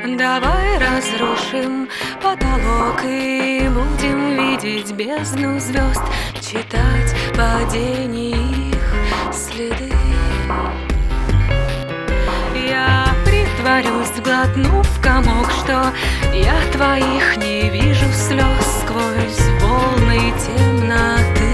Давай разрушим потолок и будем видеть бездну звезд, читать падение их следы. Я притворюсь, глотнув комок, что я твоих не вижу слез сквозь волны темноты.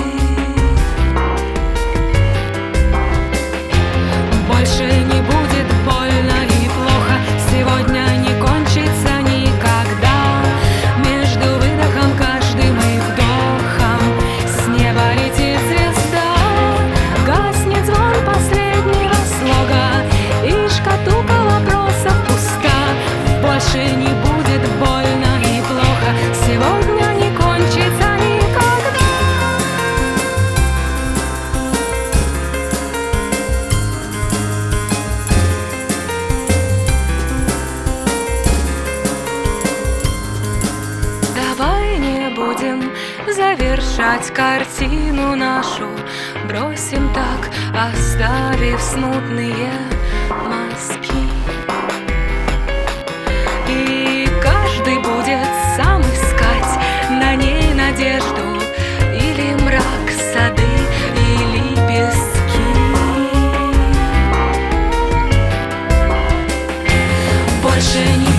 Больше не будет больно и плохо, сегодня не кончится никогда. Между выдохом каждым и вдохом с неба летит звезда. Гаснет звон последнего слога, и шкатулка вопросов пуста. Больше не будет больно и плохо, сегодня не кончится никогда. Давай не будем завершать картину нашу, бросим так, оставив смутные мазки. И каждый будет сам искать на ней надежду или мрак, сады или пески. Больше не